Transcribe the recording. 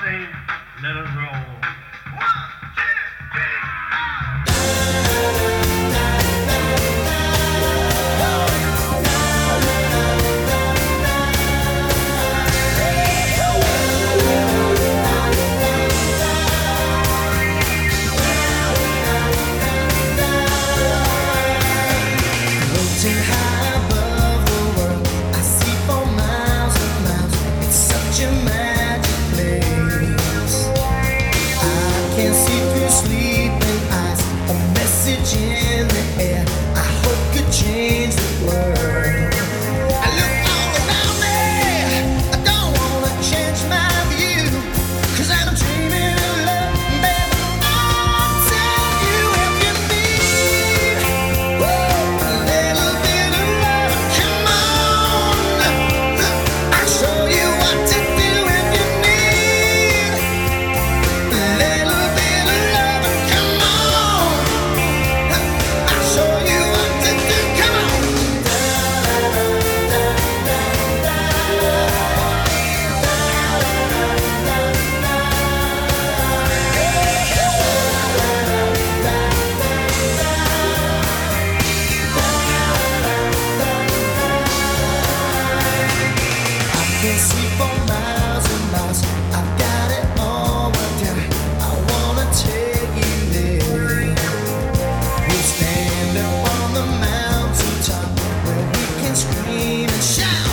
say, let us roll. Floating high above the world, I see for miles and miles. It's such a magic place. I can see through sleeping eyes, a message in the air. I hope could change the world. I look all around me, I don't wanna change my view, 'cause I'm dreaming of love, baby. I'll tell you if you need a little bit of love. Come on, I'll show you what to do if you need a little bit of love. Come on, I'll show you what to do. Come on. I can see for miles and miles. I've got it all worked out. I wanna take you there. We'll stand up on the mountaintop where we can scream and shout.